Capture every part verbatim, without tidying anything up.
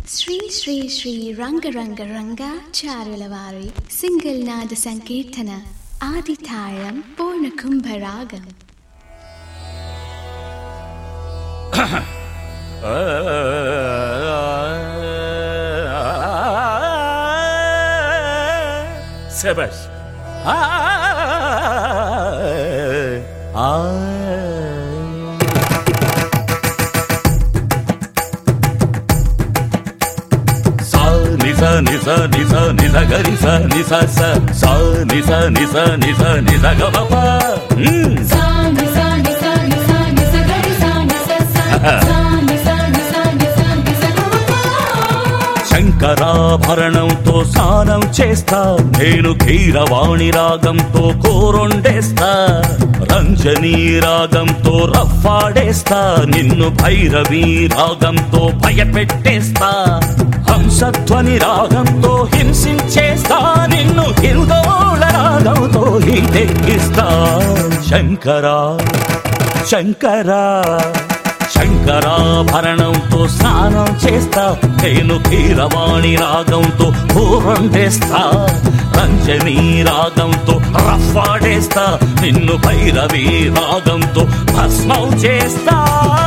శ్రీ శ్రీ శ్రీ రంగ రంగ రంగాచార్యుల వారి సింగిల్ నాద సంకీర్తన ఆది తాళం పూర్ణ కుంభరాగం. శభాష్. నిస నిస నిస నిస గరి స నిస స స నిస నిస నిస నిస గమ ప స నిస నిస నిస నిస గరి స నిస స స నిస నిస నిస నిస గమ ప. శంకరాభరణంతో స్నానం చేస్తా, నేను కీరవాణి రాగంతో కోరొండేస్తా, రంజనీ రాగంతో రఫ్ఫాడేస్తా, నిన్ను భైరవీ రాగంతో భయపెట్టేస్తా, హంసధ్వని రాగంతో హింసించేస్తా, నిన్ను హిందోళ రాగంతో హీటెక్కిస్తా. శంకరా శంకరా శంకరాభరణంతో స్నానం చేస్తా, నేను కీరవాణి రాగంతో పూరండేస్తా, రంజనీ రాగంతో రఫ్ఫాడేస్తా, నిన్ను భైరవీ రాగంతో భస్మం చేస్తా.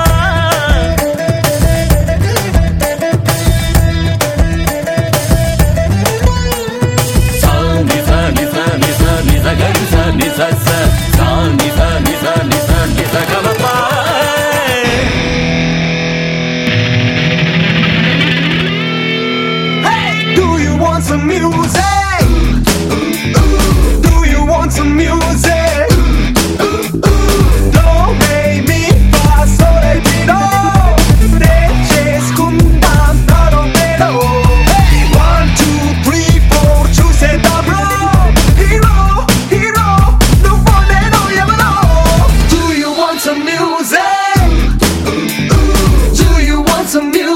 Some music. Do you want some music? Don't make me pass so let me know. They chase kundam taromero. One, two, three, four, choose it up, bro. Hero, hero, no one and no you know. Do you want some music? Do you want some music?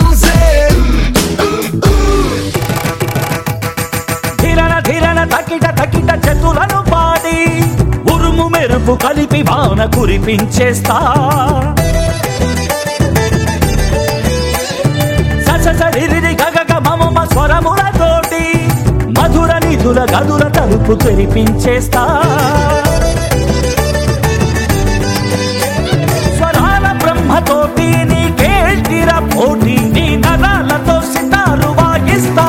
తకిట తకిట చెతులను పాడి ఉరుము మెరుపు కలిపి వాన కురిపించేస్తా, ససరిరి గగగ మమ స్వరములతోటి మధుర నిధుల గదుల తలుపు తెరిపించేస్తా, స్వరాల బ్రహ్మతోటి నీ కేల్టిర పోటీ, నీ నరాలతో సితారు వాయిస్తా.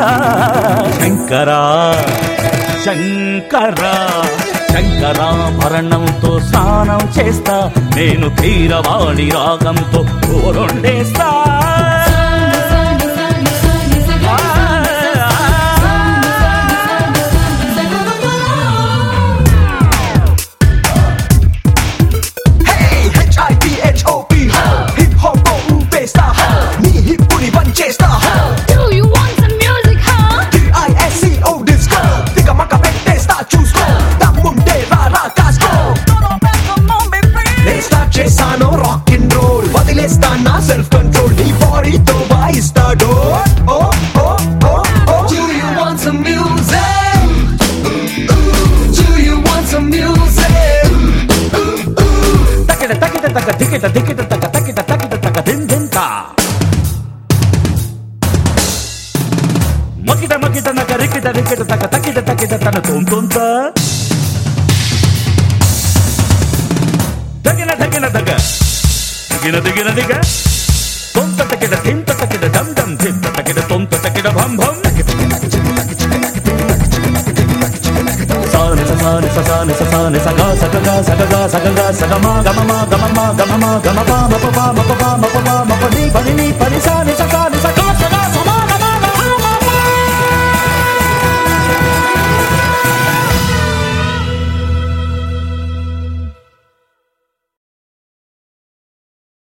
శంకరా శంకరా శంకరాభరణంతో స్నానం చేస్తా, నేను కీరవాణి రాగంతో కోరొండేస్తా. Self control, నీ బాడీతో వాయిస్తా డోర్. Oh oh oh oh. Do you want some music? Do you want some music? తకిట తకిట తక దికిట దికిట తక తకిట తకిట తక దిన్ దిన్ తా, మకిట మకిట నక రికిట రికిట తక తకిట తకిట తన తోం తోంత, దగిన దగిన దగ దిగిన దిగిన దిగ తొంత తకిట తింత తకిట డమ్ డమ్ తింత తకిట తొంత తకిట భం భం. సాని ససాని ససాని ససాని సగా సగగా సగగా సగగా సగమా గమమా గమమా గమమా గమపా మపపా మపపా మపపా మప